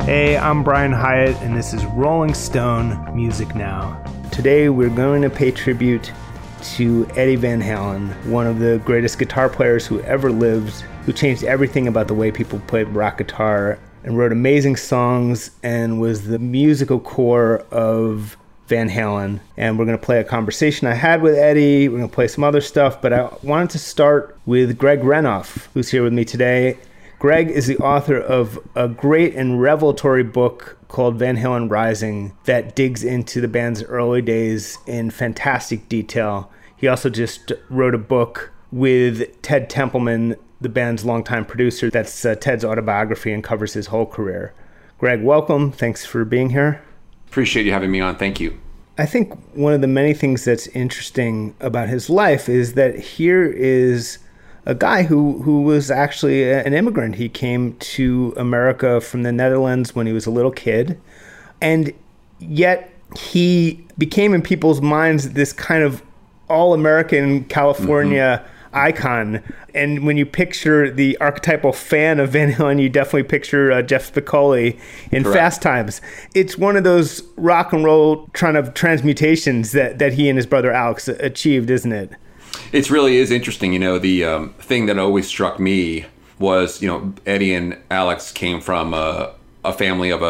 Hey, I'm Brian Hyatt, and this is Rolling Stone Music Now. Today we're going to pay tribute to Eddie Van Halen, one of the greatest guitar players who ever lived, who changed everything about the way people played rock guitar, and wrote amazing songs, and was the musical core of Van Halen. And we're going to play a conversation I had with Eddie. We're going to play some other stuff, but I wanted to start with Greg Renoff, who's here with me today. Greg is the author of a great and revelatory book called Van Halen Rising that digs into the band's early days in fantastic detail. He also just wrote a book with Ted Templeman, the band's longtime producer. That's Ted's autobiography and covers his whole career. Greg, welcome. Thanks for being here. Appreciate you having me on. Thank you. I think one of the many things that's interesting about his life is that here is a guy who was actually an immigrant. He came to America from the Netherlands when he was a little kid, and yet he became in people's minds this kind of all-American California icon. And when you picture the archetypal fan of Van Halen, you definitely picture Jeff Spicoli in Correct. Fast Times. It's one of those rock and roll kind of transmutations that he and his brother Alex achieved, isn't it? It really is interesting. You know, the thing that always struck me was, Eddie and Alex came from a family of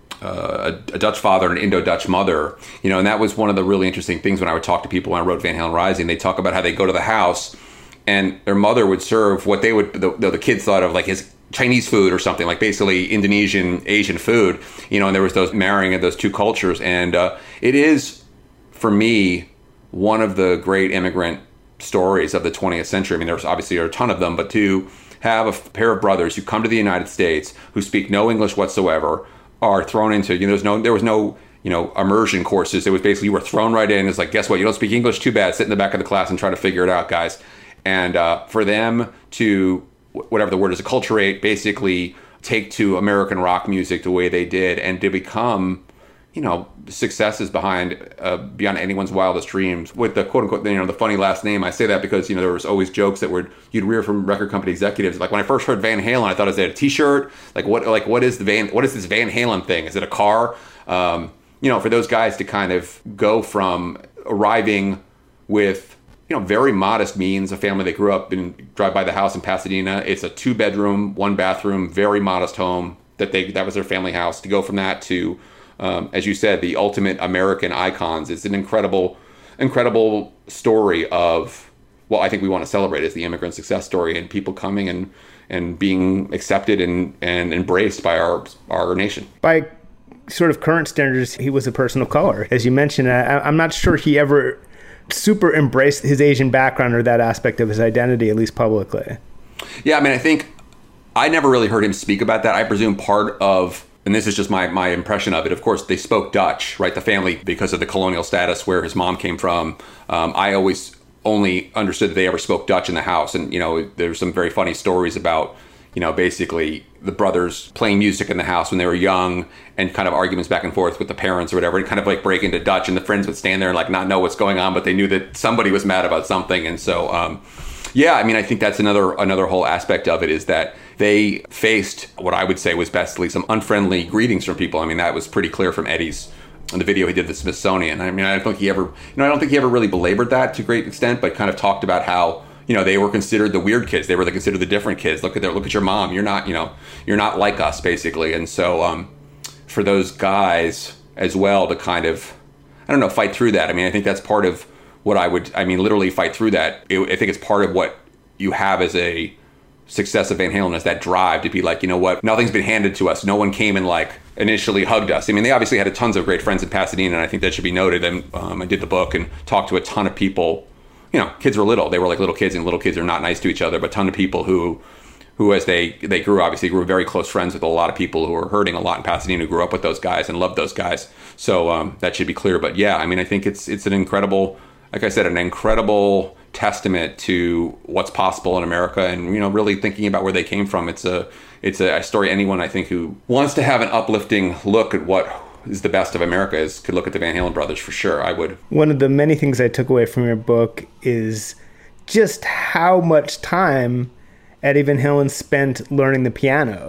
a Dutch father and an Indo-Dutch mother, and that was one of the really interesting things when I would talk to people when I wrote Van Halen Rising. They talk about how they go to the house and their mother would serve what the kids thought of like his Chinese food or something, like basically Indonesian, Asian food, and there was those marrying of those two cultures. And it is, for me, one of the great immigrant stories of the 20th century. I mean, there's obviously a ton of them, but to have a pair of brothers who come to the United States who speak no English whatsoever are thrown into, there was no immersion courses. It was basically you were thrown right in. It's like, guess what? You don't speak English? Too bad. Sit in the back of the class and try to figure it out, guys. And for them to, whatever the word is, acculturate, basically take to American rock music the way they did, and to become successes beyond anyone's wildest dreams with the quote unquote, the funny last name. I say that because, there was always jokes that you'd hear from record company executives. Like when I first heard Van Halen, I thought, is it a t-shirt? What is this Van Halen thing? Is it a car? For those guys to kind of go from arriving with, very modest means, a family that grew up and drive by the house in Pasadena. It's a 2-bedroom, 1-bathroom, very modest home that was their family house. To go from that to, as you said, the ultimate American icons. It's an incredible story of, well, I think we want to celebrate as the immigrant success story and people coming and being accepted and embraced by our nation. By sort of current standards, he was a person of color. As you mentioned, I'm not sure he ever super embraced his Asian background or that aspect of his identity, at least publicly. Yeah, I mean, I think I never really heard him speak about that. I presume part of, and this is just my impression of it, of course, they spoke Dutch, right? The family, because of the colonial status where his mom came from. I always only understood that they ever spoke Dutch in the house. And, there's some very funny stories about, basically the brothers playing music in the house when they were young and kind of arguments back and forth with the parents or whatever, and kind of like break into Dutch, and the friends would stand there and like not know what's going on, but they knew that somebody was mad about something. And so, I think that's another whole aspect of it, is that they faced what I would say was bestly some unfriendly greetings from people. I mean, that was pretty clear from Eddie's, in the video he did at the Smithsonian. I mean, I don't think he ever really belabored that to a great extent, but kind of talked about how, they were considered the weird kids. They were considered the different kids. Look at your mom. You're not like us, basically. And so, for those guys as well to kind of, fight through that. I mean, I think that's part of what literally fight through that. I think it's part of what you have as a success of Van Halen, is that drive to be like, nothing's been handed to us. No one came and initially hugged us. I mean, they obviously had tons of great friends in Pasadena, and I think that should be noted. And I did the book and talked to a ton of people. Kids were little. They were like little kids, and little kids are not nice to each other, but a ton of people who as they grew very close friends with a lot of people who were hurting a lot in Pasadena, who grew up with those guys and loved those guys. So that should be clear. But yeah, I mean, I think it's an incredible, like I said, an incredible testament to what's possible in America, and really thinking about where they came from. It's a story anyone, I think, who wants to have an uplifting look at what is the best of America could look at the Van Halen brothers for sure. I would. One of the many things I took away from your book is just how much time Eddie Van Halen spent learning the piano.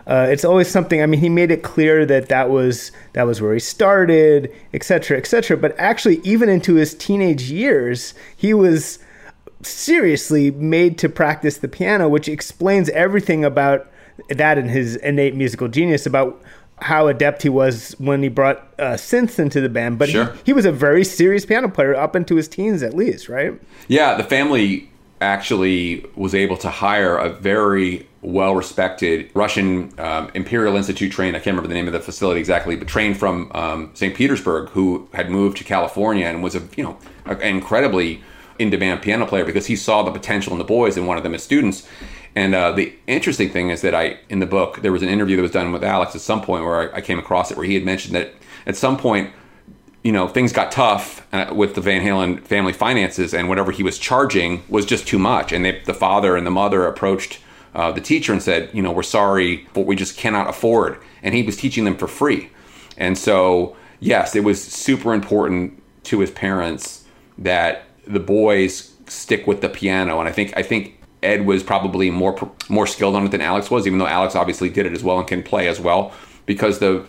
It's always something. I mean, he made it clear that was where he started, et cetera, et cetera. But actually, even into his teenage years, he was seriously made to practice the piano, which explains everything about that and his innate musical genius, about how adept he was when he brought synths into the band. But sure. he was a very serious piano player up into his teens, at least, right? Yeah, the family actually was able to hire a very well-respected Russian Imperial Institute trained, I can't remember the name of the facility exactly, but trained from St. Petersburg, who had moved to California and was an incredibly in-demand piano player because he saw the potential in the boys and wanted them as students. And the interesting thing is that in the book, there was an interview that was done with Alex at some point where I came across it, where he had mentioned that at some point, things got tough with the Van Halen family finances, and whatever he was charging was just too much. And the father and the mother approached the teacher and said, we're sorry, but we just cannot afford. And he was teaching them for free. And so, yes, it was super important to his parents that the boys stick with the piano. And I think Ed was probably more skilled on it than Alex was, even though Alex obviously did it as well and can play as well, because the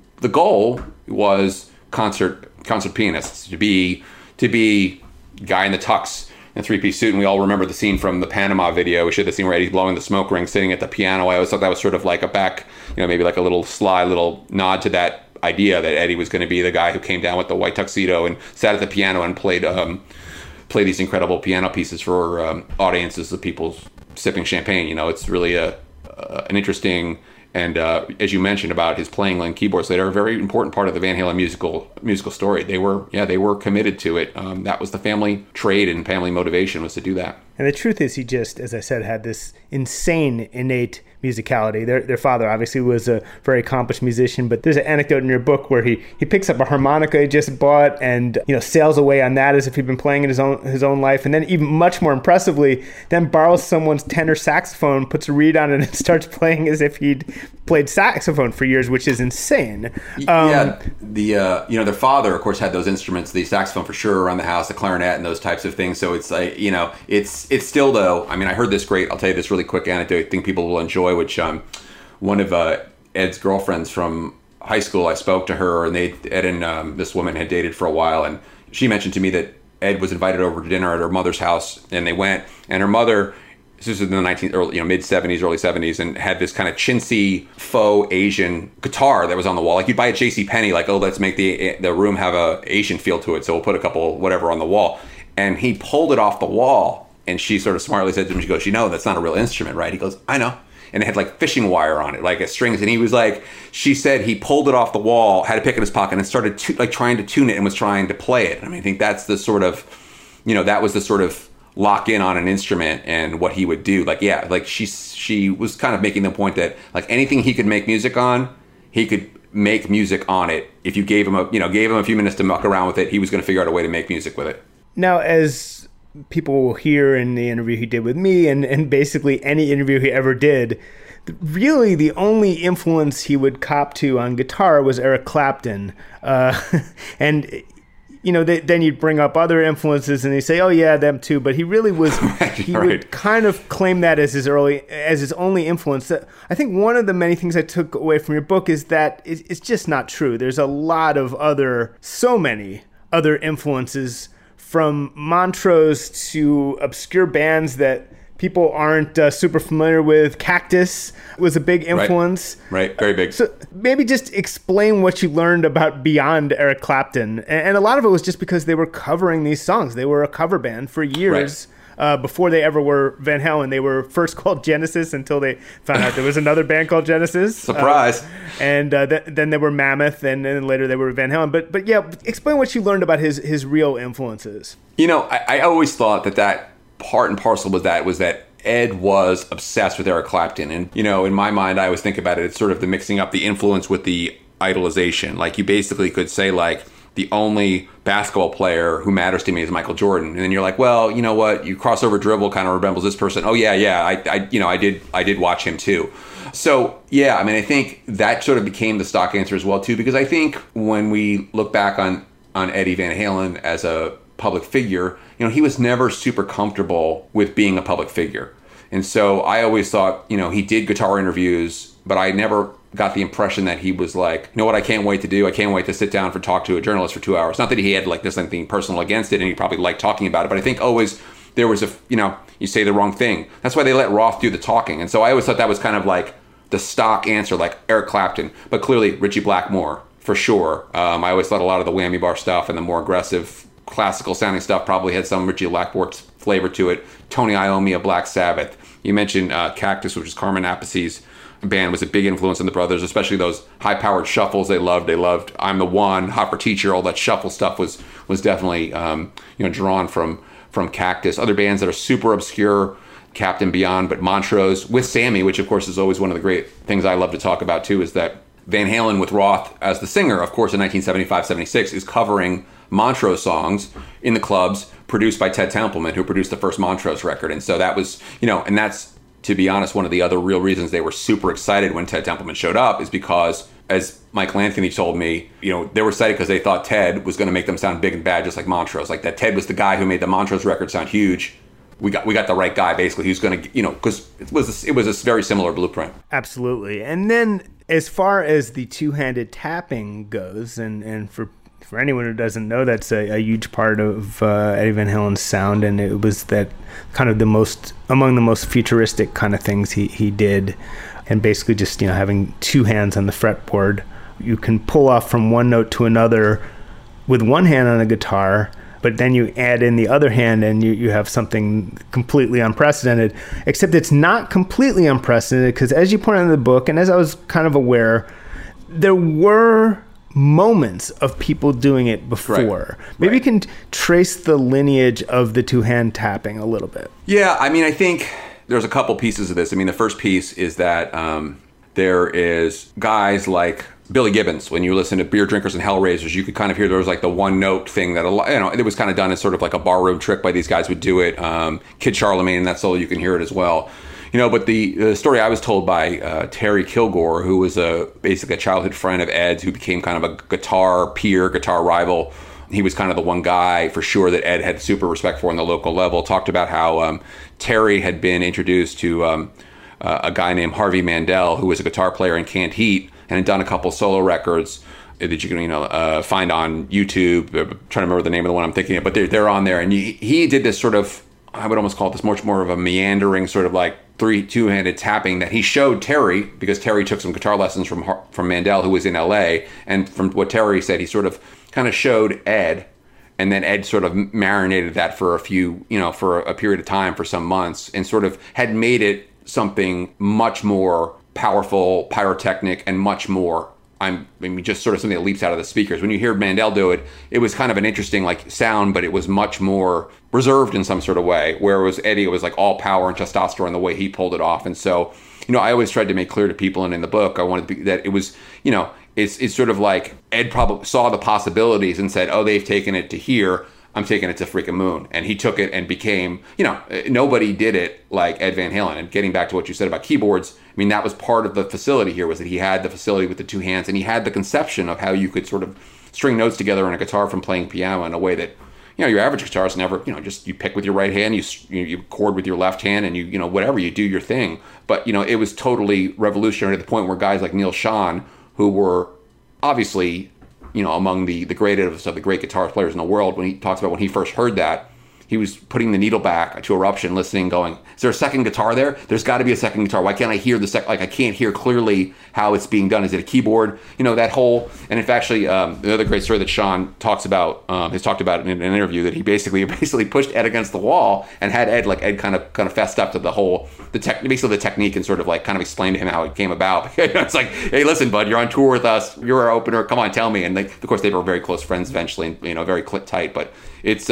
goal was concert pianists to be guy in the tux in a three-piece suit. And we all remember the scene from the Panama video. We showed the scene where Eddie's blowing the smoke ring, sitting at the piano. I always thought that was sort of like a back, maybe like a little sly little nod to that idea that Eddie was going to be the guy who came down with the white tuxedo and sat at the piano and played these incredible piano pieces for audiences of people sipping champagne. It's really an interesting, and as you mentioned about his playing on keyboards, they are a very important part of the Van Halen musical story. They were committed to it. That was the family trade and family motivation, was to do that. And the truth is, he just, as I said, had this insane innate musicality. Their father obviously was a very accomplished musician, but there's an anecdote in your book where he picks up a harmonica he just bought and sails away on that as if he'd been playing in his own life, and then even much more impressively, then borrows someone's tenor saxophone, puts a reed on it, and starts playing as if he'd played saxophone for years, which is insane. Their father, of course, had those instruments, the saxophone for sure around the house, the clarinet, and those types of things. So it's like, it's still, though, I mean, I heard this I'll tell you this really quick anecdote I think people will enjoy, which one of Ed's girlfriends from high school, I spoke to her, and Ed and this woman had dated for a while, and she mentioned to me that Ed was invited over to dinner at her mother's house, and they went, and her mother, this was in the mid-70s, early 70s, and had this kind of chintzy faux Asian guitar that was on the wall. Like you'd buy at JCPenney, like, oh, let's make the room have a Asian feel to it, so we'll put a couple whatever on the wall. And he pulled it off the wall, and she sort of smartly said to him, she goes, that's not a real instrument, right? He goes, I know. And it had like fishing wire on it, like a strings. And he was like, she said he pulled it off the wall, had a pick in his pocket, and started trying to tune it and was trying to play it. I mean, I think that's the sort of, that was the sort of lock in on an instrument and what he would do. Like, yeah, like she was kind of making the point that like anything he could make music on, he could make music on it. If you gave him a few minutes to muck around with it, he was going to figure out a way to make music with it. Now, as people will hear in the interview he did with me and basically any interview he ever did, really the only influence he would cop to on guitar was Eric Clapton. And, then you'd bring up other influences and he'd say, oh yeah, them too. But he really was, would kind of claim that as his only influence. I think one of the many things I took away from your book is that it's just not true. There's so many other influences, from Montrose to obscure bands that people aren't super familiar with. Cactus was a big influence. Right, very big. So maybe just explain what you learned about beyond Eric Clapton. And a lot of it was just because they were covering these songs. They were a cover band for years. Right. Before they ever were Van Halen. They were first called Genesis until they found out there was another band called Genesis. Surprise. And then they were Mammoth, and then later they were Van Halen. But yeah, explain what you learned about his real influences. I always thought that part and parcel was that Ed was obsessed with Eric Clapton. And, in my mind, I always think about it, it's sort of the mixing up the influence with the idolization. Like you basically could say like, the only basketball player who matters to me is Michael Jordan. And then you're like, well, you know what? You crossover dribble kind of resembles this person. Oh yeah. I did watch him too. So yeah, I mean, I think that sort of became the stock answer as well too, because I think when we look back on Eddie Van Halen as a public figure, he was never super comfortable with being a public figure. And so I always thought, he did guitar interviews but I never got the impression that he was like, you know what, I can't wait to do. I can't wait to sit down for talk to a journalist for 2 hours. Not that he had like this anything personal against it, and he probably liked talking about it, but I think always there was you say the wrong thing. That's why they let Roth do the talking. And so I always thought that was kind of like the stock answer, like Eric Clapton, but clearly Ritchie Blackmore for sure. I always thought a lot of the Whammy Bar stuff and the more aggressive classical sounding stuff probably had some Ritchie Blackmore flavor to it. Tony Iommi of Black Sabbath. You mentioned Cactus, which is Carmen Appice's band, was a big influence on the Brothers, especially those high-powered shuffles they loved. They loved I'm the One, Hot for Teacher, all that shuffle stuff was definitely drawn from Cactus. Other bands that are super obscure, Captain Beyond, but Montrose with Sammy, which of course is always one of the great things I love to talk about too, is that Van Halen with Roth as the singer, of course, in 1975-76 is covering Montrose songs in the clubs produced by Ted Templeman, who produced the first Montrose record. And so that was, and that's, to be honest, one of the other real reasons they were super excited when Ted Templeman showed up is because, as Michael Anthony told me, they were excited because they thought Ted was going to make them sound big and bad, just like Montrose. Like that Ted was the guy who made the Montrose record sound huge. We got the right guy, basically, who's going to, because it was a very similar blueprint. Absolutely. And then as far as the two-handed tapping goes, and for anyone who doesn't know, that's a huge part of Eddie Van Halen's sound, and it was that kind of among the most futuristic kind of things he did, and basically just having two hands on the fretboard. You can pull off from one note to another with one hand on a guitar, but then you add in the other hand and you have something completely unprecedented, except it's not completely unprecedented because, as you point out in the book, and as I was kind of aware, there were moments of people doing it before. Right. Maybe you can trace the lineage of the two-hand tapping a little bit. Yeah, I think there's a couple pieces of this. The first piece is that there is guys like Billy Gibbons. When you listen to Beer Drinkers and Hellraisers, you could kind of hear there was like the one note thing that it was kind of done as sort of like a barroom trick by these guys would do it. Kid Charlemagne and that solo, you can hear it as well. But the story I was told by Terry Kilgore, who was basically a childhood friend of Ed's, who became kind of a guitar peer, guitar rival. He was kind of the one guy for sure that Ed had super respect for on the local level. Talked about how Terry had been introduced to a guy named Harvey Mandel, who was a guitar player in Canned Heat and had done a couple solo records that you can find on YouTube. I'm trying to remember the name of the one I'm thinking of, but they're on there. And he did this sort of, I would almost call it this much more of a meandering sort of like two-handed tapping that he showed Terry, because Terry took some guitar lessons from Mandel, who was in LA. And from what Terry said, he sort of kind of showed Ed, and then Ed sort of marinated that for for a period of time, for some months, and sort of had made it something much more powerful, pyrotechnic, and much more, just sort of something that leaps out of the speakers. When you hear Mandel do it, it was kind of an interesting like sound, but it was much more reserved in some sort of way. Whereas Eddie, it was like all power and testosterone the way he pulled it off. And so, I always tried to make clear to people, and in the book, I wanted to be, that it was, it's sort of like Ed probably saw the possibilities and said, oh, they've taken it to here, I'm taking it to freaking moon. And he took it and became, nobody did it like Ed Van Halen. And getting back to what you said about keyboards, that was part of the facility here, was that he had the facility with the two hands, and he had the conception of how you could sort of string notes together on a guitar from playing piano in a way that, your average guitarist never, just you pick with your right hand, you chord with your left hand, and you whatever, you do your thing. But, it was totally revolutionary to the point where guys like Neil Schon, who were obviously, among the greatest of the great guitar players in the world, when he talks about when he first heard that, he was putting the needle back to Eruption, listening, going, is there a second guitar there? There's got to be a second guitar. Why can't I hear the second? Like, I can't hear clearly how it's being done. Is it a keyboard? That whole, and in fact, actually, the other great story that Sean talks about, has talked about in an interview, that he basically pushed Ed against the wall and had Ed kind of fessed up to basically the technique, and sort of like kind of explained to him how it came about. It's like, hey, listen, bud, you're on tour with us. You're our opener. Come on, tell me. And of course, they were very close friends eventually, and, very tight. But it's,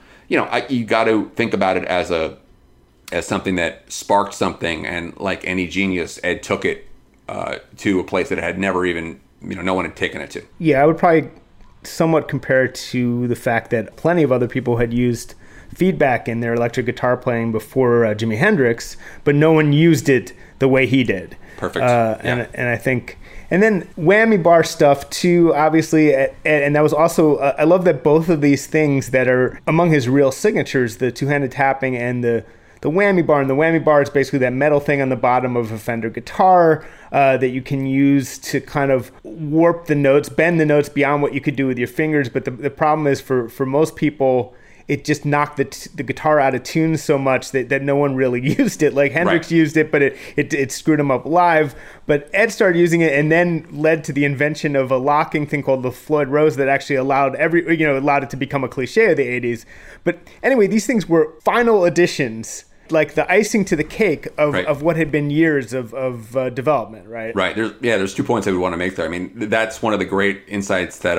you got to think about it as something that sparked something, and like any genius, Ed took it to a place that it had never even, no one had taken it to. Yeah, I would probably somewhat compare it to the fact that plenty of other people had used feedback in their electric guitar playing before Jimi Hendrix, but no one used it the way he did. Perfect. And I think... And then Whammy Bar stuff too, obviously, and that was also, I love that both of these things that are among his real signatures, the two-handed tapping and the the whammy bar. And the whammy bar is basically that metal thing on the bottom of a Fender guitar that you can use to kind of warp the notes, bend the notes beyond what you could do with your fingers. But the problem is for most people, it just knocked the guitar out of tune so much that no one really used it. Like Hendrix used it, but it screwed him up live. But Ed started using it, and then led to the invention of a locking thing called the Floyd Rose that actually allowed allowed it to become a cliche of the 80s. But anyway, these things were final additions, like the icing to the cake of what had been years of development, right? Right. There's 2 points I would want to make there. I mean, that's one of the great insights that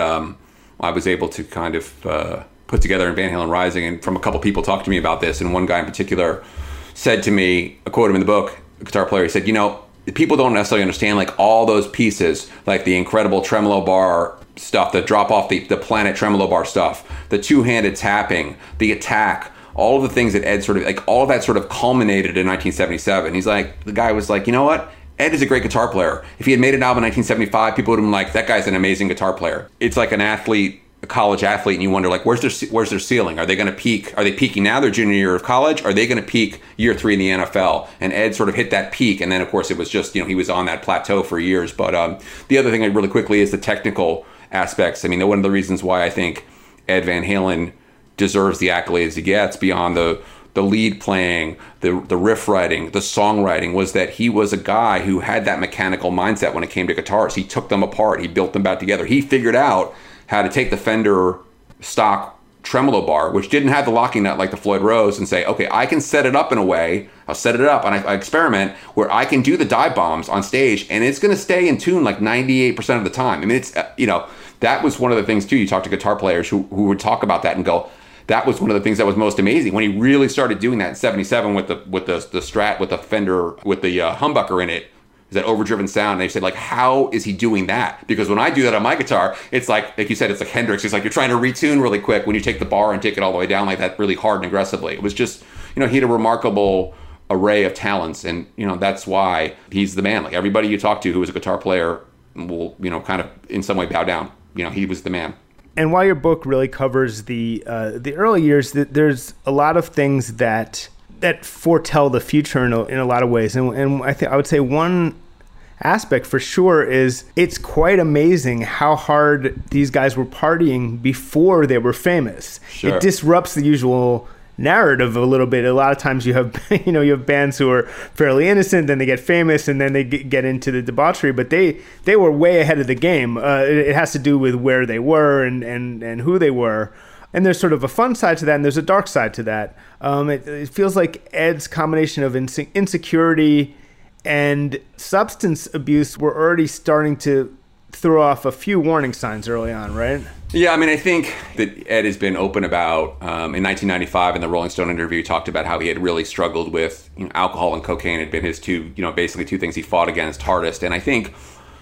I was able to kind of put together in Van Halen Rising, and from a couple people talked to me about this, and one guy in particular said to me, I quote him in the book, a guitar player, he said, people don't necessarily understand like all those pieces, like the incredible tremolo bar stuff, the drop off the Planet tremolo bar stuff, the two-handed tapping, the attack, all of the things that Ed sort of, like all of that sort of culminated in 1977. He's like, the guy was like, you know what? Ed is a great guitar player. If he had made an album in 1975, people would have been like, that guy's an amazing guitar player. It's like an athlete, a college athlete, and you wonder like, where's their ceiling? Are they going to peak? Are they peaking now, their junior year of college? Are they going to peak year 3 in the NFL? And Ed sort of hit that peak, and then of course it was just, he was on that plateau for years. But the other thing really quickly is the technical aspects. I mean, one of the reasons why I think Ed Van Halen deserves the accolades he gets beyond the lead playing, the riff writing, the songwriting, was that he was a guy who had that mechanical mindset when it came to guitars. He took them apart. He built them back together. He figured out how to take the Fender stock tremolo bar, which didn't have the locking nut like the Floyd Rose, and say, okay, I can set it up in a way, I'll set it up, and I experiment where I can do the dive bombs on stage, and it's going to stay in tune like 98% of the time. I mean, it's, that was one of the things, too. You talk to guitar players who would talk about that and go, that was one of the things that was most amazing. When he really started doing that in 77 with the Strat, with the Fender, with the humbucker in it, that overdriven sound, and they said, like, how is he doing that? Because when I do that on my guitar, it's like you said, it's like Hendrix. It's like you're trying to retune really quick when you take the bar and take it all the way down like that, really hard and aggressively. It was just, he had a remarkable array of talents, and that's why he's the man. Like everybody you talk to who is a guitar player will, kind of in some way bow down. He was the man. And while your book really covers the early years, there's a lot of things that foretell the future in a lot of ways, and I would say one aspect for sure is it's quite amazing how hard these guys were partying before they were famous. Sure. It disrupts the usual narrative a little bit. A lot of times you have you have bands who are fairly innocent, then they get famous, and then they get into the debauchery. But they were way ahead of the game. It has to do with where they were and who they were. And there's sort of a fun side to that, and there's a dark side to that. It feels like Ed's combination of insecurity and substance abuse were already starting to throw off a few warning signs early on, right? Yeah, I mean, I think that Ed has been open about, in 1995 in the Rolling Stone interview, he talked about how he had really struggled with, alcohol and cocaine had been his basically two things he fought against hardest. And I think,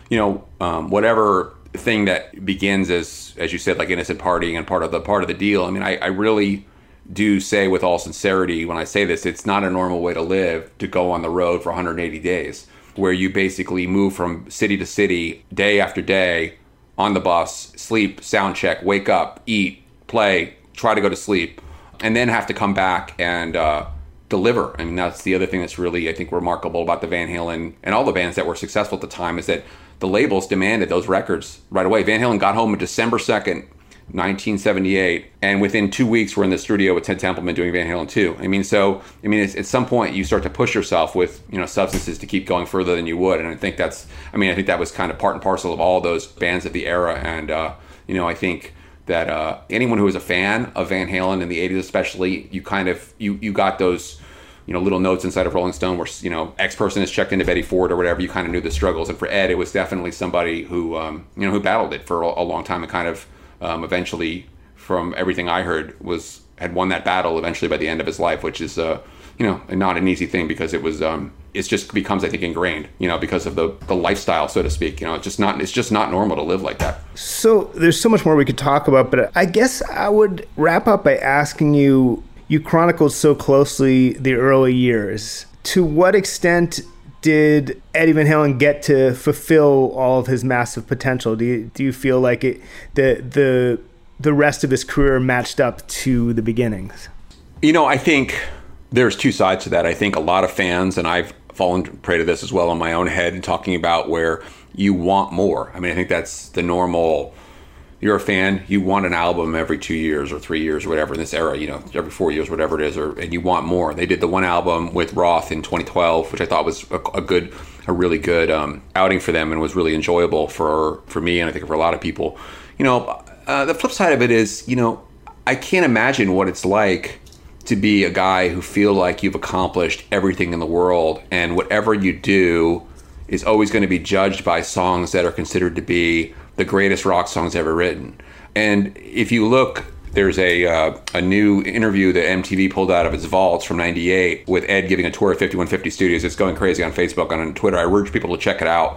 whatever thing that begins as you said, like innocent partying and part of the deal, I mean, I really do say with all sincerity when I say this, it's not a normal way to live, to go on the road for 180 days, where you basically move from city to city, day after day, on the bus, sleep, sound check, wake up, eat, play, try to go to sleep, and then have to come back and deliver. I mean, that's the other thing that's really, I think, remarkable about the Van Halen and all the bands that were successful at the time, is that the labels demanded those records right away. Van Halen got home on December 2nd, 1978, and within 2 weeks we're in the studio with Ted Templeman doing Van Halen 2. It's, at some point you start to push yourself with substances to keep going further than you would, and I think that was kind of part and parcel of all those bands of the era. And I think that anyone who was a fan of Van Halen in the 80s especially, you got those little notes inside of Rolling Stone where X person has checked into Betty Ford or whatever. You kind of knew the struggles, and for Ed it was definitely somebody who who battled it for a long time, and kind of eventually, from everything I heard, had won that battle eventually by the end of his life, which is not an easy thing, because it was it just becomes, I think, ingrained, because of the lifestyle, so to speak. It's just not normal to live like that. So there's so much more we could talk about, but I guess I would wrap up by asking you chronicled so closely the early years. To what extent did Eddie Van Halen get to fulfill all of his massive potential? Do you feel like the rest of his career matched up to the beginnings? I think there's two sides to that. I think a lot of fans, and I've fallen prey to this as well in my own head, talking about where you want more. I mean, I think that's the normal. You're a fan, you want an album every 2 years or 3 years or whatever in this era, every 4 years, whatever it is, and you want more. They did the one album with Roth in 2012, which I thought was a really good outing for them and was really enjoyable for me and I think for a lot of people. The flip side of it is, I can't imagine what it's like to be a guy who feel like you've accomplished everything in the world and whatever you do is always going to be judged by songs that are considered to be the greatest rock songs ever written. And if you look, there's a new interview that MTV pulled out of its vaults from '98 with Ed giving a tour of 5150 Studios. It's going crazy on Facebook and on Twitter. I urge people to check it out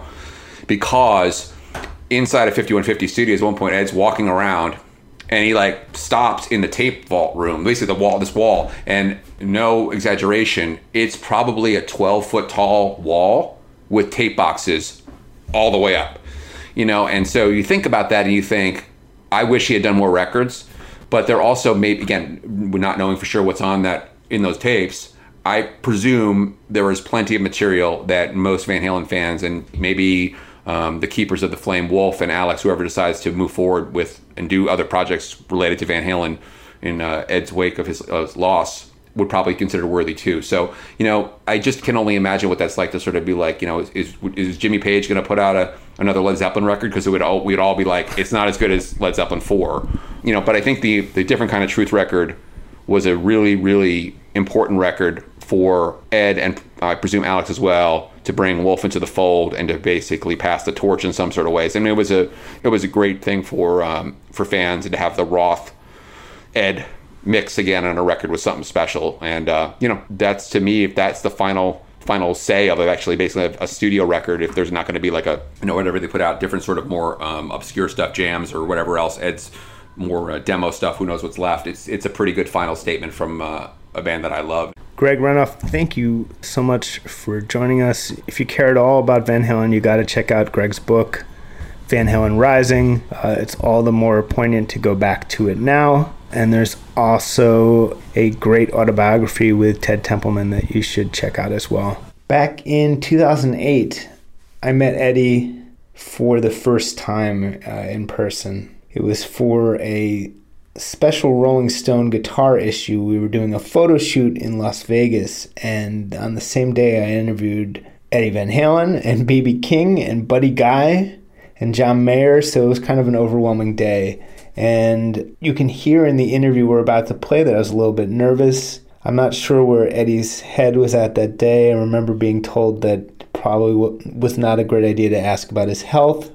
because inside of 5150 Studios, at one point Ed's walking around and he stops in the tape vault room, basically this wall, and no exaggeration, it's probably a 12-foot tall wall with tape boxes all the way up. And so you think about that and you think, I wish he had done more records, but they're also maybe, again, we're not knowing for sure what's on that in those tapes. I presume there was plenty of material that most Van Halen fans and maybe the keepers of the flame, Wolf and Alex, whoever decides to move forward with and do other projects related to Van Halen in Ed's wake of his loss, would probably consider worthy too. So, I just can only imagine what that's like to sort of be like, is Jimmy Page going to put out another Led Zeppelin record? Because we'd all be like, it's not as good as Led Zeppelin 4. But I think the Different Kind of Truth record was a really, really important record for Ed and I presume Alex as well to bring Wolf into the fold and to basically pass the torch in some sort of ways. I mean, it was a great thing for fans and to have the Roth Ed mix again on a record was something special. And that's, to me, if that's the final say of it, actually basically a studio record, if there's not going to be like whatever they put out, different sort of more obscure stuff, jams or whatever else, Ed's more demo stuff, who knows what's left, it's a pretty good final statement from a band that I love. Greg Renoff, thank you so much for joining us. If you care at all about Van Halen, you got to check out Greg's book, Van Halen Rising. It's all the more poignant to go back to it now. And there's also a great autobiography with Ted Templeman that you should check out as well. Back in 2008, I met Eddie for the first time in person. It was for a special Rolling Stone guitar issue. We were doing a photo shoot in Las Vegas, and on the same day I interviewed Eddie Van Halen and B.B. King and Buddy Guy and John Mayer, so it was kind of an overwhelming day. And you can hear in the interview we're about to play that I was a little bit nervous. I'm not sure where Eddie's head was at that day. I remember being told that probably was not a great idea to ask about his health.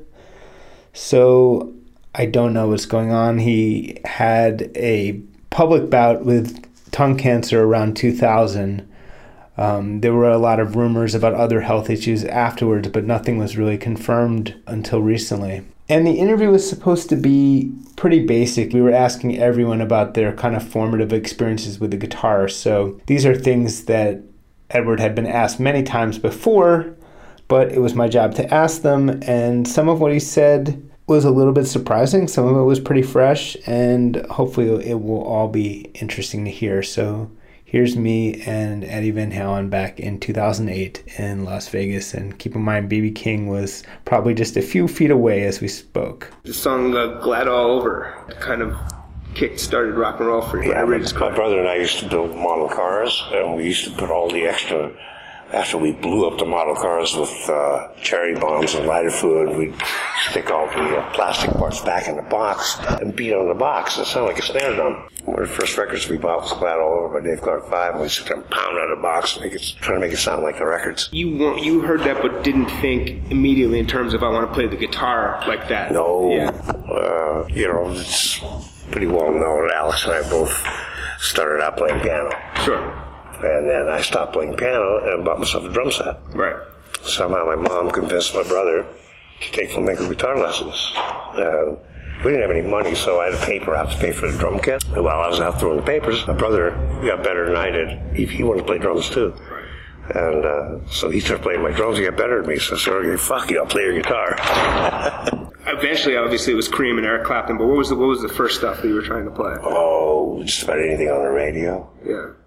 So I don't know what's going on. He had a public bout with tongue cancer around 2000. There were a lot of rumors about other health issues afterwards, but nothing was really confirmed until recently. And the interview was supposed to be pretty basic. We were asking everyone about their kind of formative experiences with the guitar. So these are things that Edward had been asked many times before, but it was my job to ask them. And some of what he said was a little bit surprising. Some of it was pretty fresh, and hopefully it will all be interesting to hear. So here's me and Eddie Van Halen back in 2008 in Las Vegas. And keep in mind, B.B. King was probably just a few feet away as we spoke. The song Glad All Over kind of kick-started rock and roll for you. Yeah, my brother and I used to build model cars, and we used to put all the extra, after we blew up the model cars with cherry bombs and lighter fluid, we'd stick all the plastic parts back in the box and beat on the box. It sounded like a snare drum. One of the first records we bought was Glad All Over by Dave Clark 5, and we used to pound on the box, trying to make it sound like the records. You heard that but didn't think immediately in terms of I want to play the guitar like that. No. Yeah. It's pretty well known. Alex and I both started out playing piano. Sure. And then I stopped playing piano and bought myself a drum set. Right. Somehow my mom convinced my brother to take flamenco guitar lessons. We didn't have any money, so I had a paper out to pay for the drum kit. And while I was out throwing the papers, my brother got better than I did. He wanted to play drums too. And so he started playing my drums. He got better than me, so I said, okay, fuck you, I'll play your guitar. Eventually, obviously, it was Cream and Eric Clapton, but what was the first stuff that you were trying to play? Oh, just about anything on the radio. Yeah.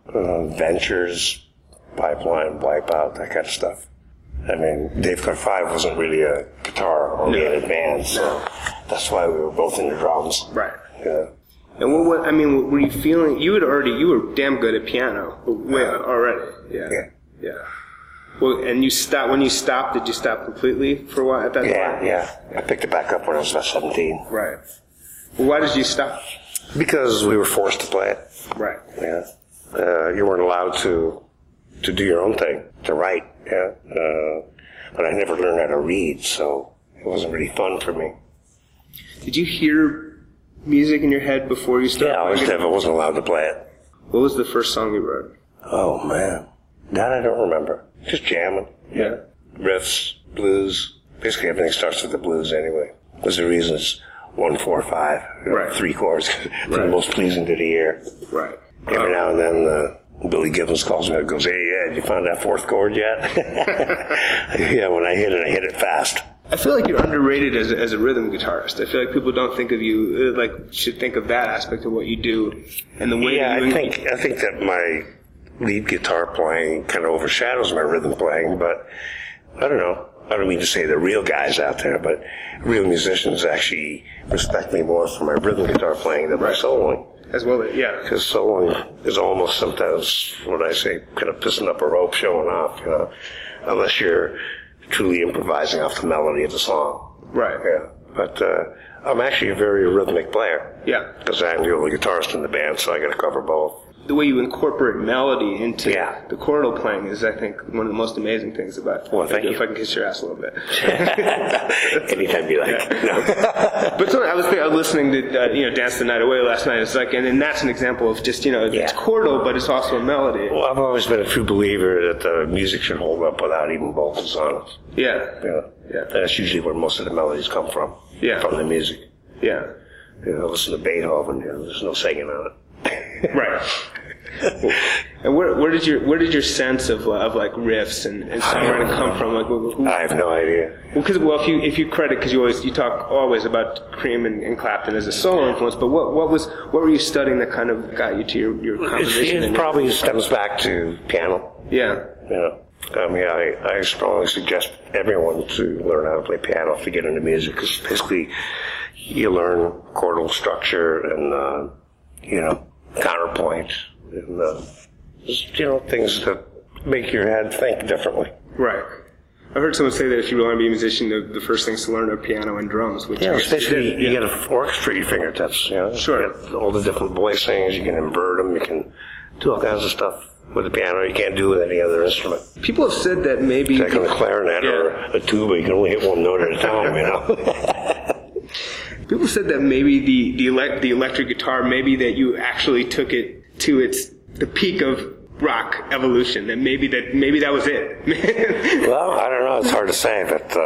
Ventures, Pipeline, Wipeout, that kind of stuff. I mean, Dave Clark 5 wasn't really a guitar-oriented band, so that's why we were both into drums. Right. Yeah. And what were you feeling? You were damn good at piano already. Yeah. Yeah. Well, and when you stopped, did you stop completely for a while at that time? Yeah. I picked it back up when I was about 17. Right. Well, why did you stop? Because we were forced to play it. Right. Yeah. You weren't allowed to do your own thing, to write. Yeah. But I never learned how to read, so it wasn't really fun for me. Did you hear music in your head before you started? Yeah, I wasn't allowed to play it. What was the first song you wrote? Oh, man. That I don't remember. Just jamming. Yeah. Riffs, blues. Basically everything starts with the blues anyway. There's the reason it's 1, 4, 5. Right. 3 chords. They're the most pleasing to the ear. Right. Every now and then Billy Gibbons calls me and goes, "Hey, you found that 4th chord yet?" Yeah, when I hit it fast. I feel like you're underrated as a rhythm guitarist. I feel like people don't think of you, should think of that aspect of what you do and the way I you... think that my lead guitar playing kind of overshadows my rhythm playing, but I don't know. I don't mean to say the real guys out there, but real musicians actually respect me more for my rhythm guitar playing than my soloing. As well, yeah. Because soloing is almost sometimes, what I say, kind of pissing up a rope, showing off, unless you're truly improvising off the melody of the song. Right. Yeah. But I'm actually a very rhythmic player. Yeah. Because I'm the only guitarist in the band, so I got to cover both. The way you incorporate melody into the chordal playing is, I think, one of the most amazing things about it. Well, thank you. If I can kiss your ass a little bit. Anytime you like. No. But so I was listening to Dance the Night Away last night. It's like, and that's an example of just it's chordal, but it's also a melody. Well, I've always been a true believer that the music should hold up without even vocals on it. Yeah. That's usually where most of the melodies come from. Yeah. From the music. Yeah. Listen to Beethoven. There's no singing on it. Right. And where did your sense of like riffs and songwriting come from? I have no idea. If you credit, because you talk always about Cream and Clapton as a solo influence, but what were you studying that kind of got you to your composition? It probably stems back to piano. Yeah. I mean, I strongly suggest everyone to learn how to play piano to get into music, because basically you learn chordal structure and counterpoint, and just things that make your head think differently. Right. I've heard someone say that if you want to be a musician, the first things to learn are piano and drums. Which especially you get an orchestra at your fingertips. Sure. You get all the different voicings. You can invert them. You can do all kinds of stuff with the piano you can't do with any other instrument. People have said that maybe... It's like on a clarinet or a tuba, you can only hit one note at a time, People said that maybe the electric guitar, maybe that you actually took it to the peak of rock evolution, and maybe that was it. Well, I don't know. It's hard to say, but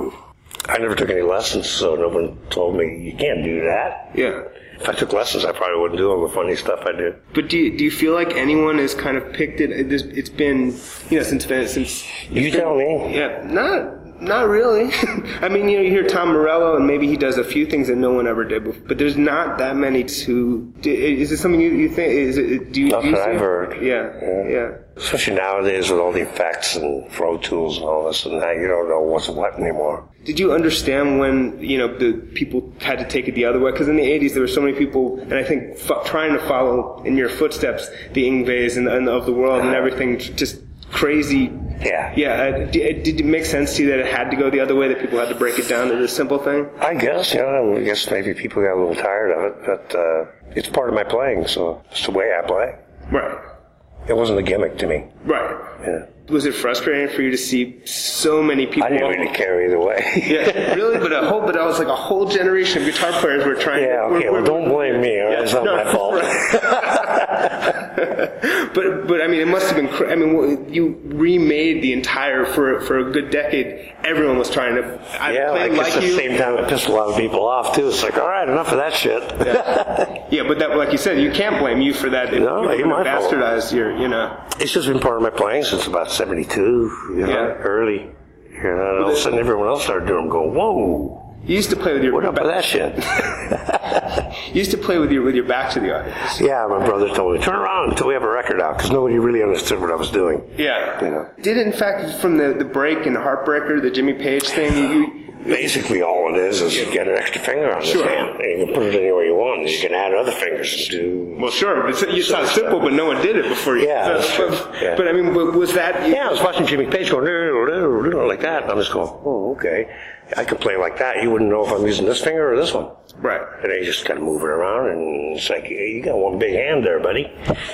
I never took any lessons, so no one told me you can't do that. Yeah. If I took lessons, I probably wouldn't do all the funny stuff I do. But do you feel like anyone has kind of picked it? It's been since you tell me. Yeah, not really. I mean, you hear Tom Morello, and maybe he does a few things that no one ever did before, but there's not that many to... Is it something you think... Do you I've heard. Yeah. Especially nowadays with all the effects and Pro Tools and all this and that, you don't know what's what anymore. Did you understand when, the people had to take it the other way? Because in the 80s, there were so many people, and I think trying to follow in your footsteps, the Yngwies and of the world and everything, just crazy... Yeah. Did it make sense to you that it had to go the other way, that people had to break it down to this simple thing? I guess, I guess maybe people got a little tired of it, but it's part of my playing, so it's the way I play. Right. It wasn't a gimmick to me. Right. Yeah. Was it frustrating for you to see so many people? I didn't really care either way. Yeah, really? But I was like a whole generation of guitar players were trying well, don't blame me. It's not my fault. But I mean, it must have been... I mean, you remade the entire... For a good decade, everyone was trying to... I guess at the same time, it pissed a lot of people off, too. It's like, all right, enough of that shit. Yeah, but that, like you said, you can't blame you for that. No, you might bastardize your, It's just been part of my playing since about 72, early. All of a sudden everyone else started doing them, go, whoa. You used to play with your. What up with that shit? You used to play with your back to the audience. Yeah, my brother told me, turn around until we have a record out, because nobody really understood what I was doing. Yeah. You know. Did in fact, from the break and Heartbreaker, the Jimmy Page thing, you Basically, all it is you get an extra finger on this hand, and you can put it anywhere you want, and you can add other fingers and do. Well, sure. It sounds simple, but no one did it before you. Yeah, that's true. Yeah. But I mean, was that? Yeah, I was watching Jimmy Page going like that, and I'm just going, oh, okay. I can play like that. You wouldn't know if I'm using this finger or this one. Right. And then you just kind of move it around, and it's like, hey, you got one big hand there, buddy.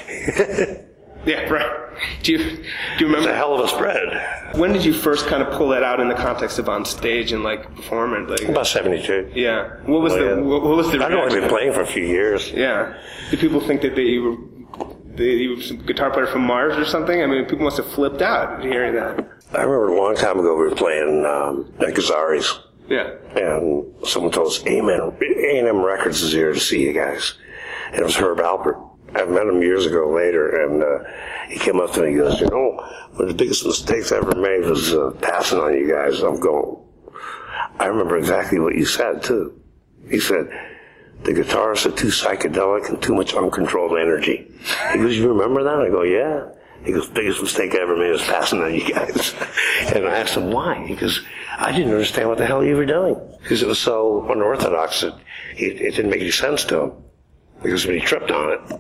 Yeah, right. Do you remember? It's a hell of a spread. When did you first kind of pull that out in the context of on stage and like performing? Like, About 72. Yeah. What was the I'd only reaction? been playing for a few years. Yeah. Did people think that you were some guitar player from Mars or something? I mean, people must have flipped out hearing that. I remember a long time ago we were playing at Gazzari's. Yeah. And someone told us, A&M Records is here to see you guys. And it was Herb Alpert. I met him years ago later, and he came up to me and goes, you know, one of the biggest mistakes I ever made was passing on you guys. I'm going, I remember exactly what you said, too. He said, the guitarists are too psychedelic and too much uncontrolled energy. He goes, you remember that? I go, yeah. He goes, biggest mistake I ever made was passing on you guys. And I asked him why. He goes, I didn't understand what the hell you were doing. Because it was so unorthodox that it didn't make any sense to him. Because when he tripped on it.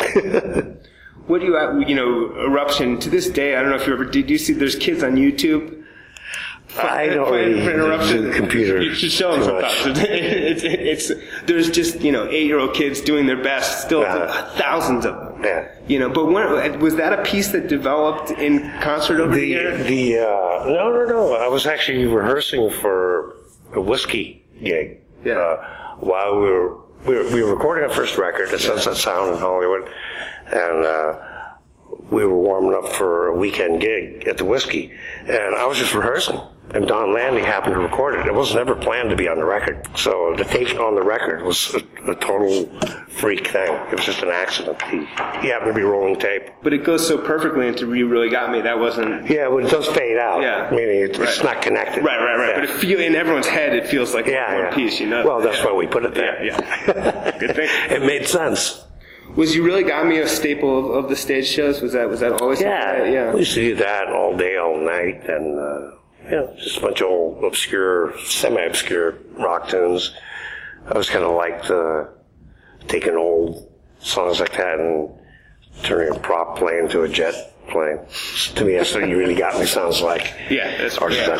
What do Eruption, to this day, I don't know if you ever, did you see, there's kids on YouTube? I don't really do computers. You should show them sometimes. There's just, 8-year-old kids doing their best, still thousands of them. Yeah. But was that a piece that developed in concert over the year? No. I was actually rehearsing for a whiskey gig. Yeah. While we were recording our first record at Sunset Sound in Hollywood, and we were warming up for a weekend gig at the Whiskey, and I was just rehearsing, and Don Landry happened to record it. It was never planned to be on the record, so the take on the record was a total freak thing. It was just an accident. He happened to be rolling tape. But it goes so perfectly into You Really Got Me. That wasn't... Yeah, but it does fade out. Yeah. Meaning it's not connected. Right. Yeah. But in everyone's head, it feels like one piece, Well, that's why we put it there. Yeah. Good thing. It made sense. Was You Really Got Me a staple of the stage shows? Was that always? Yeah. We used to do that all day, all night, and just a bunch of old obscure, semi-obscure rock tunes. I was kind of liked taking old songs like that and turning a prop plane into a jet plane. To me, that's what You Really Got Me sounds like. Yeah, that's or just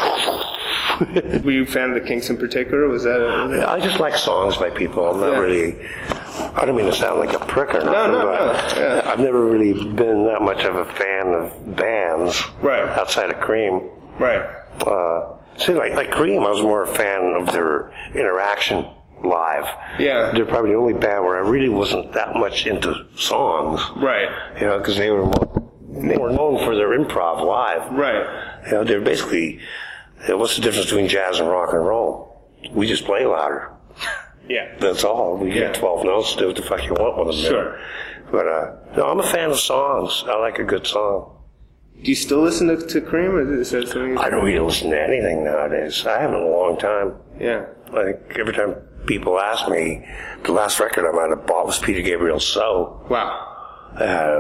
Were you a fan of the Kinks in particular? Was that? I just like songs by people. I'm not really. I don't mean to sound like a prick or nothing, but yeah. I've never really been that much of a fan of bands outside of Cream. Right. See, like Cream, I was more a fan of their interaction live. Yeah. They're probably the only band where I really wasn't that much into songs. Right. Because they were more known for their improv live. Right. They're basically, what's the difference between jazz and rock and roll? We just play louder. Yeah. That's all. We get 12 notes, do what the fuck you want with them. Sure. But, no, I'm a fan of songs. I like a good song. Do you still listen to Cream? Or is there something? I don't really listen to anything nowadays. I haven't in a long time. Yeah. Like, every time people ask me, the last record I might have bought was Peter Gabriel's So. Wow.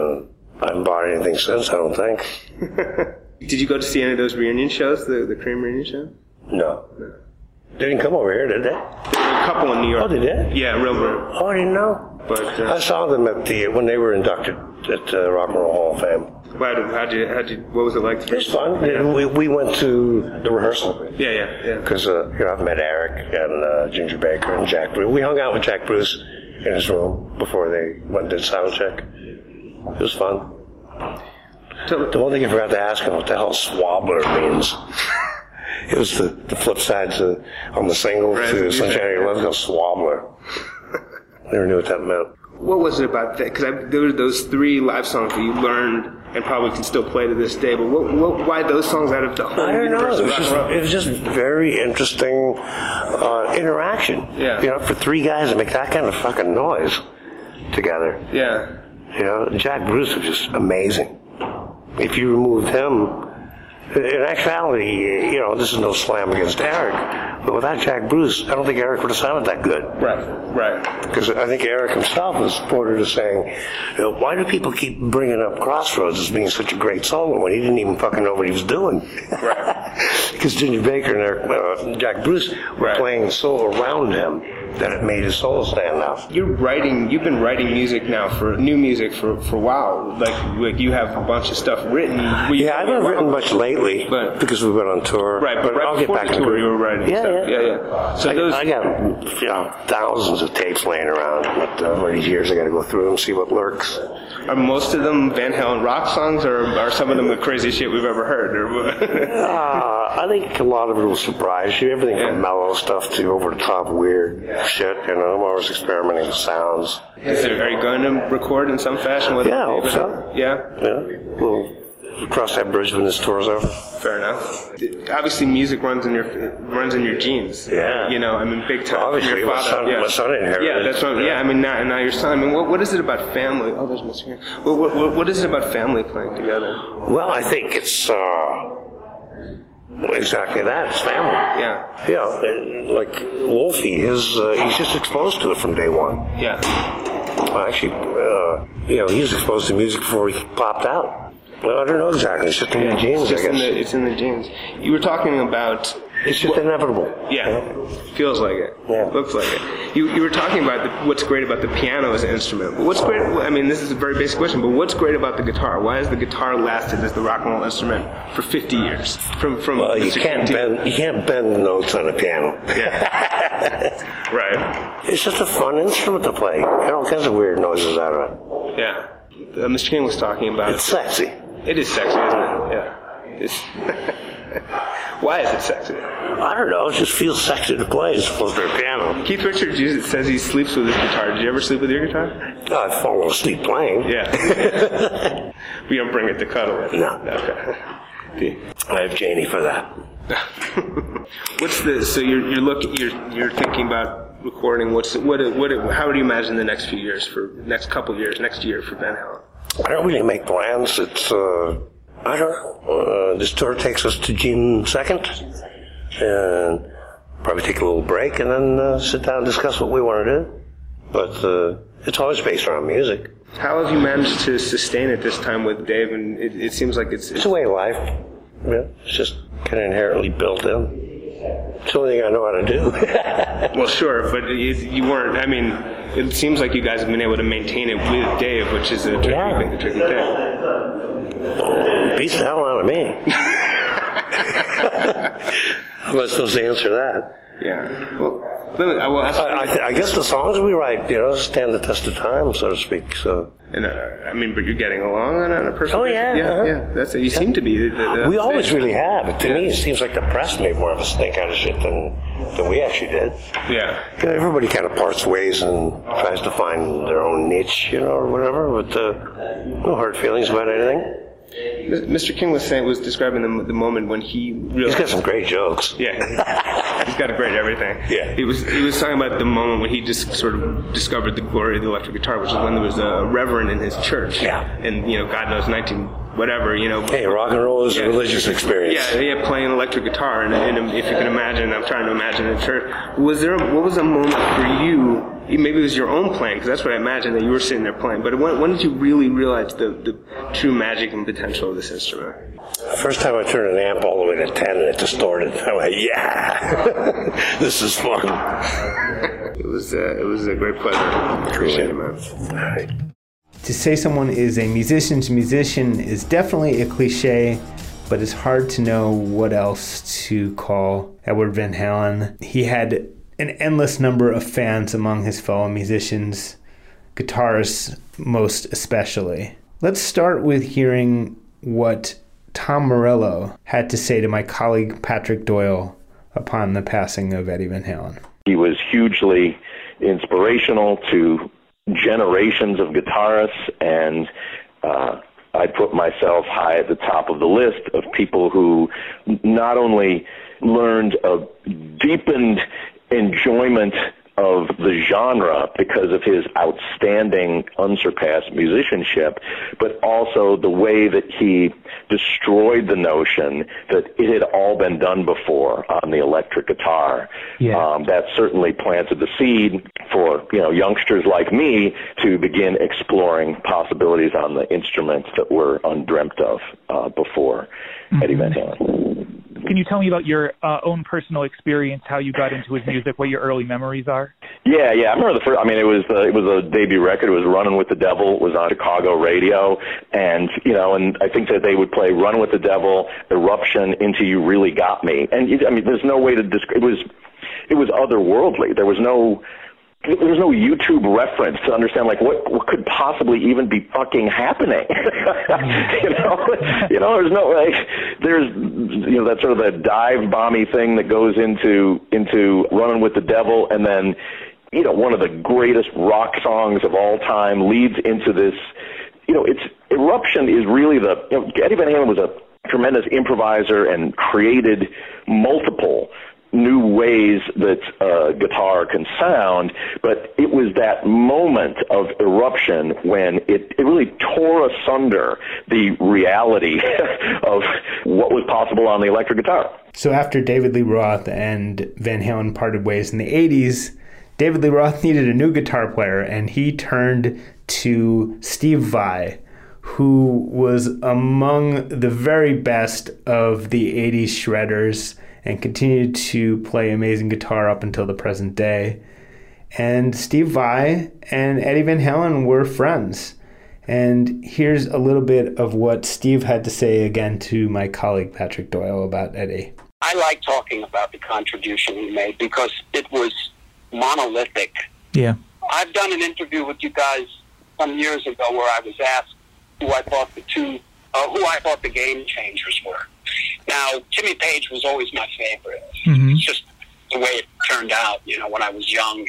I haven't bought anything since, I don't think. Did you go to see any of those reunion shows, the Cream reunion show? No. They didn't come over here, did they? There were a couple in New York. Oh, they did? Yeah, real. Oh, I didn't know. But I saw them when they were inducted at Rock and Roll Hall of Fame. What was it like? It was fun. Yeah. We went to the rehearsal. Yeah. Because I've met Eric and Ginger Baker and Jack Bruce. We hung out with Jack Bruce in his room before they went and did sound check. It was fun. The one thing I forgot to ask him, what the hell Swabbler means. It was the flip side on the single to Sunshine Your Love, it was Swabbler. Never knew what that meant. What was it about that? Because there were those 3 live songs that you learned and probably can still play to this day. But why those songs out of the whole universe? It was just very interesting interaction. Yeah. For 3 guys to make that kind of fucking noise together. Yeah. Jack Bruce was just amazing. If you removed him, In actuality, this is no slam against Eric, but without Jack Bruce, I don't think Eric would have sounded that good. Right. Because I think Eric himself was quoted as saying, why do people keep bringing up Crossroads as being such a great solo when he didn't even fucking know what he was doing? Right. Because Ginger Baker and Jack Bruce were playing so around him that it made his solo stand out. You've been writing music now for new music for a while. Like you have a bunch of stuff written. Yeah, I haven't written much lately, but because we've been on tour. Right, but I'll get before back the to tour, it. you were writing stuff. Yeah. So I got thousands of tapes laying around, but one of these years I got to go through them and see what lurks. Are most of them Van Halen rock songs, or are some of them the craziest shit we've ever heard? I think a lot of it will surprise you. Everything from mellow stuff to over-the-top weird shit. I'm always experimenting with sounds. Are you going to record in some fashion with it? Yeah, I hope so. Yeah? We'll cross that bridge when this tour's over. Fair enough. Obviously, music runs in your genes. Yeah. Big time. Obviously, your father, my son inherited. Yeah, that's what. Yeah, now your son. What is it about family? Oh, there's Mr. here. What is it about family playing together? Well, I think it's exactly that. It's family. Yeah. Yeah, like Wolfie, he's just exposed to it from day one. Yeah. Well, actually, he was exposed to music before he popped out. Well, I don't know exactly. It's just in the genes, I guess. It's in the genes. You were talking about... It's just inevitable. Yeah. Feels like it. Yeah. Looks like it. You were talking about what's great about the piano as an instrument. But what's great... this is a very basic question, but what's great about the guitar? Why has the guitar lasted as the rock and roll instrument for 50 years? Well, you can't bend the notes on a piano. Yeah. Right. It's just a fun instrument to play. Get all kinds of weird noises out of it. Yeah. Mr. King was talking about... It's sexy. It is sexy, isn't it? Yeah. Why is it sexy? I don't know. It just feels sexy to play as opposed to a piano. Keith Richards says he sleeps with his guitar. Did you ever sleep with your guitar? I've fallen asleep playing. Yeah. We don't bring it to cuddle with. No. Okay. I have Janie for that. So you're thinking about recording. How do you imagine the next few years, next year for Van Halen? I don't really make plans. It's I don't know. This tour takes us to June 2nd, and probably take a little break and then sit down and discuss what we want to do. But it's always based around music. How have you managed to sustain it this time with Dave? And it seems like it's a way of life. Yeah, it's just kind of inherently built in. It's the only thing I know how to do. Well, sure, but you weren't. It seems like you guys have been able to maintain it with Dave, which is a tricky thing. Beats the hell out of me. How am I supposed to answer that? Yeah. Well, I will ask. I guess the songs we write, stand the test of time, so to speak. So. And but you're getting along on a personal. Oh yeah, yeah. That's it. You seem to be. We always really have. To me, it seems like the press made more of us think out of shit than we actually did. Yeah. Everybody kind of parts ways and tries to find their own niche, or whatever. But no hard feelings about anything. Mr. King was describing the moment when he realized... He's got some great jokes. Yeah. He's got a great everything. Yeah. He was talking about the moment when he just sort of discovered the glory of the electric guitar, which is when there was a reverend in his church. Yeah. And, God knows, 19... whatever, Hey, rock and roll is a religious experience. Yeah, playing electric guitar, and if you can imagine, I'm trying to imagine in church. What was a moment for you? Maybe it was your own playing, because that's what I imagine that you were sitting there playing. But when did you really realize the true magic and potential of this instrument? The first time I turned an amp all the way to 10 and it distorted, I went, yeah, this is fun. It was a great pleasure. Appreciate it, man. All right. To say someone is a musician's musician is definitely a cliche, but it's hard to know what else to call Edward Van Halen. He had an endless number of fans among his fellow musicians, guitarists most especially. Let's start with hearing what Tom Morello had to say to my colleague Patrick Doyle upon the passing of Eddie Van Halen. He was hugely inspirational to generations of guitarists, and I put myself high at the top of the list of people who not only learned a deepened enjoyment of the genre because of his outstanding, unsurpassed musicianship, but also the way that he destroyed the notion that it had all been done before on the electric guitar. That certainly planted the seed for youngsters like me to begin exploring possibilities on the instruments that were undreamt of before Eddie Van Halen. Can you tell me about your own personal experience, how you got into his music, what your early memories are? Yeah. I remember the first. I mean, it was a debut record. It was "Running with the Devil." It was on Chicago radio, and and I think that they would play "Run with the Devil," "Eruption," "Into You Really Got Me," and there's no way to describe. It was otherworldly. There was no YouTube reference to understand what could possibly even be fucking happening. There's no there's that sort of the dive bomby thing that goes into "Running with the Devil," and then one of the greatest rock songs of all time leads into this. It's "Eruption" is really Eddie Van Halen was a tremendous improviser and created multiple new ways that guitar can sound, but it was that moment of eruption when it really tore asunder the reality of what was possible on the electric guitar. So after David Lee Roth and Van Halen parted ways in the 80s, David Lee Roth needed a new guitar player, and he turned to Steve Vai, who was among the very best of the 80s shredders and continued to play amazing guitar up until the present day. And Steve Vai and Eddie Van Halen were friends. And here's a little bit of what Steve had to say again to my colleague Patrick Doyle about Eddie. I like talking about the contribution he made because it was monolithic. Yeah. I've done an interview with you guys some years ago where I was asked who I thought the game changers were. Now, Jimmy Page was always my favorite. Mm-hmm. It's just the way it turned out, when I was young,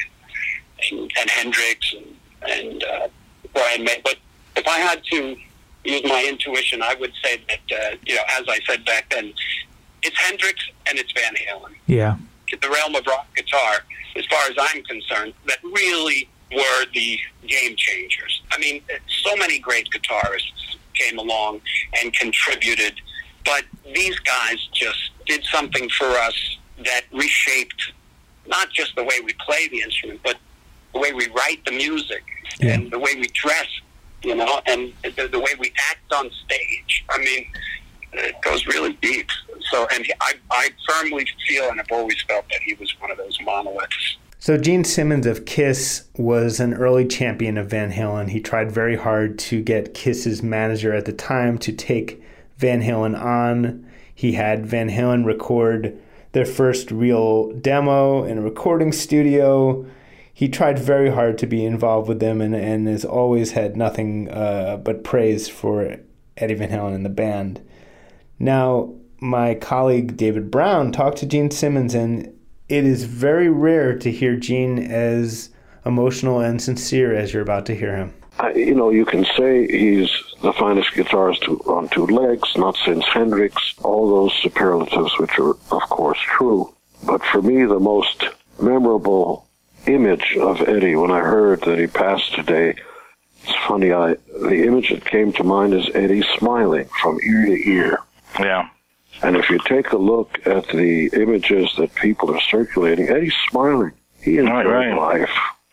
and Hendrix and Brian May. But if I had to use my intuition, I would say that, as I said back then, it's Hendrix and it's Van Halen. Yeah. The realm of rock guitar, as far as I'm concerned, that really were the game changers. I mean, so many great guitarists came along and contributed, but these guys just did something for us that reshaped not just the way we play the instrument, but the way we write the music and the way we dress, and the way we act on stage. I mean, it goes really deep. So, and I firmly feel, and I've always felt, that he was one of those monoliths. So Gene Simmons of Kiss was an early champion of Van Halen. He tried very hard to get Kiss's manager at the time to take Van Halen on. He had Van Halen record their first real demo in a recording studio. He tried very hard to be involved with them and has always had nothing but praise for Eddie Van Halen and the band. Now, my colleague David Brown talked to Gene Simmons, and it is very rare to hear Gene as emotional and sincere as you're about to hear him. You can say he's the finest guitarist on two legs, not since Hendrix, all those superlatives, which are, of course, true. But for me, the most memorable image of Eddie, when I heard that he passed today, it's funny, the image that came to mind is Eddie smiling from ear to ear. Yeah. And if you take a look at the images that people are circulating, Eddie's smiling. He enjoyed life.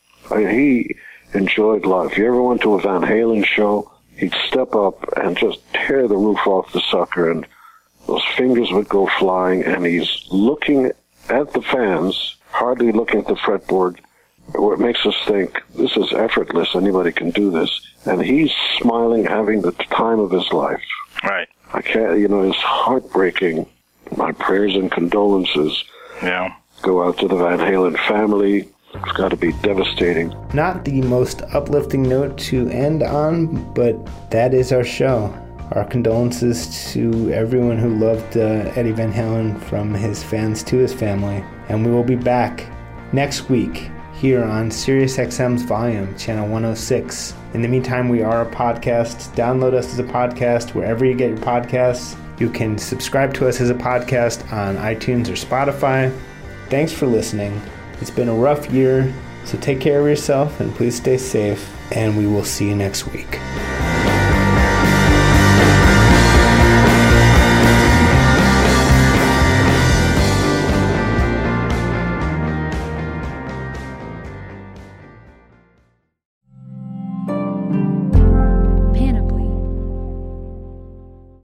He enjoyed life. If you ever went to a Van Halen show, he'd step up and just tear the roof off the sucker, and those fingers would go flying, and he's looking at the fans, hardly looking at the fretboard, where it makes us think, this is effortless, anybody can do this. And he's smiling, having the time of his life. Right. I can't, it's heartbreaking. My prayers and condolences go out to the Van Halen family. It's got to be devastating. Not the most uplifting note to end on, but that is our show. Our condolences to everyone who loved Eddie Van Halen, from his fans to his family. And we will be back next week here on SiriusXM's Volume, Channel 106. In the meantime, we are a podcast. Download us as a podcast wherever you get your podcasts. You can subscribe to us as a podcast on iTunes or Spotify. Thanks for listening. It's been a rough year, so take care of yourself and please stay safe, and we will see you next week.